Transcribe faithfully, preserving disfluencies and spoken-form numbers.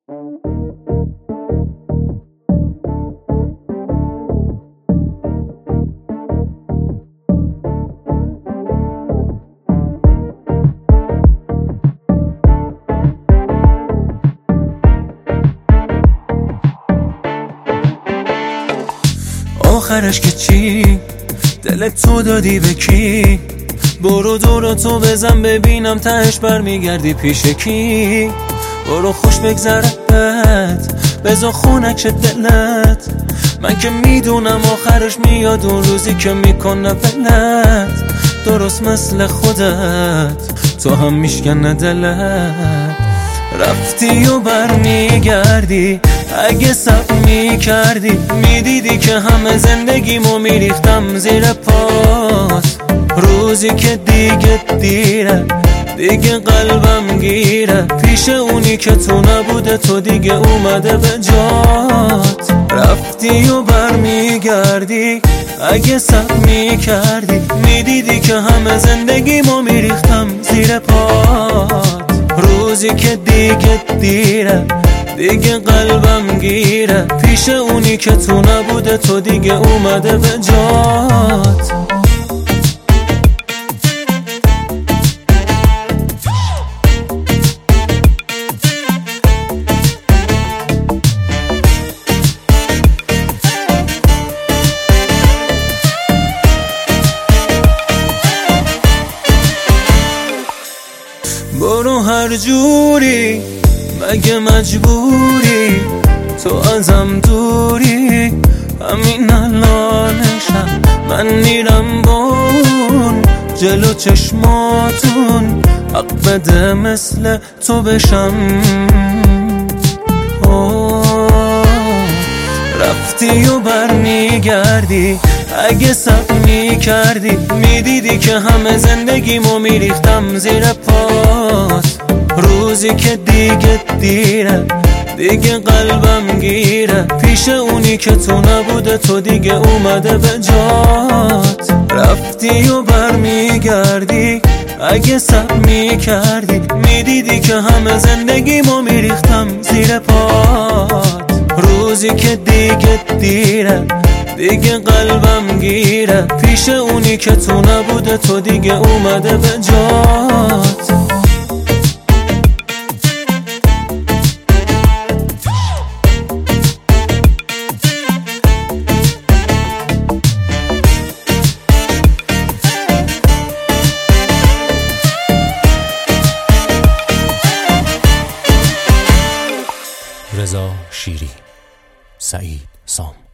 آخرش که چی؟ دلت تو دادی به کی؟ برو دور تو بزن ببینم تهش برمیگردی پیش کی؟ برو خوش بگذرت بذار خونک دلت، من که میدونم آخرش میاد اون روزی که میکنه ولت، درست مثل خودت تو هم میشکنه دلت. رفتی و برمیگردی، اگه صبر میکردی میدیدی که همه زندگیمو میریختم زیر پات. روزی که دیگه دیره، دیگه قلبم گیره، پیش اونی که تو نبوده تو دیگه اومده به جات. رفتی و برمیگردی، اگه صبر میکردی میدیدی که همه زندگیمو میریختم زیر پات. روزی که دیگه دیره، دیگه قلبم گیره، پیش اونی که تو نبوده تو دیگه اومده به جات. برو هر جوری، مگه مجبوری تو ازم دوری؟ همین الانشم من میرم بون جلو چشماتون، حق بده مثل تو بشم. رفتی و برمیگردی، اگه صبر میکردی میدیدی که همه زندگیمو میریختم زیر پات. روزی که دیگه دیره، دیگه قلبم گیره، پیش اونی که تو نبوده تو دیگه اومده به جات. رفتی و برمیگردی، اگه صبر میکردی میدیدی که همه زندگیمو میریختم زیر پات. روزی که دیگه دیره، دیگه قلبم گیره، پیش اونی که تو نبوده تو دیگه اومده به جات. رضا شیری، سعید سام.